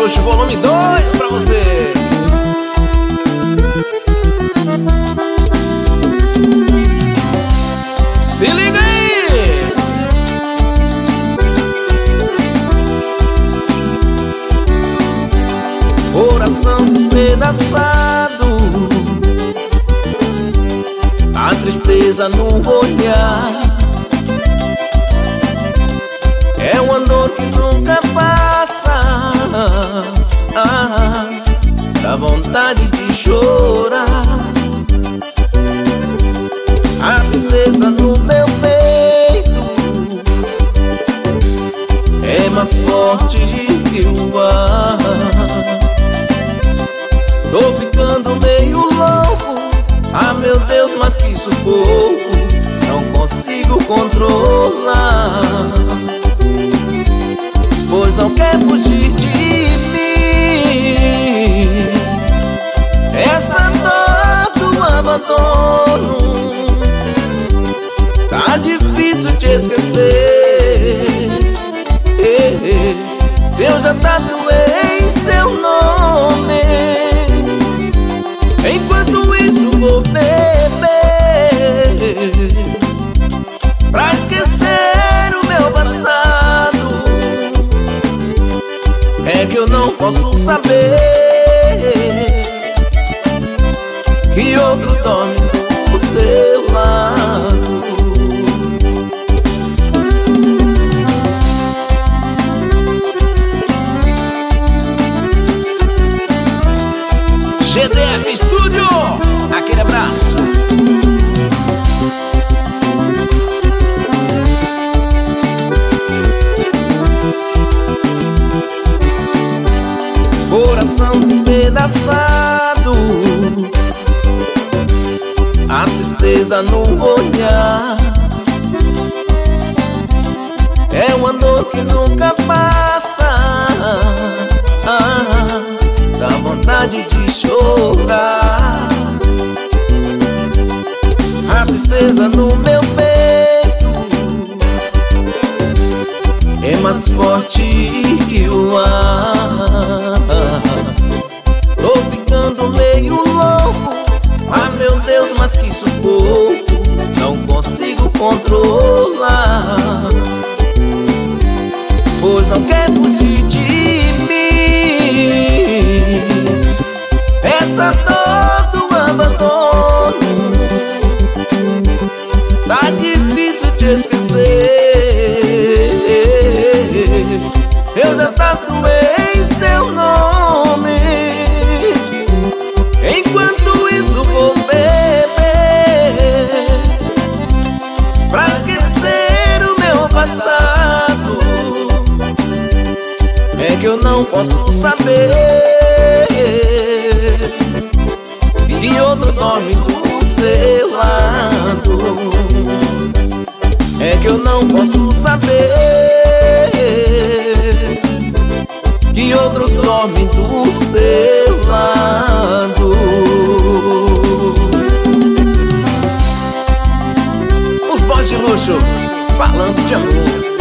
Luxo volume 2 pra você. Se liga aí. Coração despedaçado, a tristeza no olhar, é uma dor que nunca passa. Dá vontade de chorar. A tristeza no meu peito é mais forte que o ar. Tô ficando meio louco, ah meu Deus, mas que sufoco, não consigo controlar. Pois não quer fugir de mim, essa dor do abandono. Tá difícil te esquecer, se eu já tatuei seu nome. Enquanto isso vou beber pra esquecer o meu passado. É que eu não posso saber que outro dorme do seu lado. GDF Studio, aquele abraço. Coração despedaçado, a tristeza no olhar, é uma dor que nunca passa. Dá vontade de chorar. A tristeza no meu peito é mais forte que o ar. Tô ficando meio louco, ah meu Deus, mas que sufoco, não consigo controlar. Pois não quer fugir de mim, essa dor do abandono. Tá difícil te esquecer, eu já tatuei seu nome. Enquanto isso vou beber pra esquecer o meu passado. É que eu não posso saber que outro dorme do seu lado. É que eu não posso saber que outro dorme do seu lado. Os Boys de Luxo falando de amor.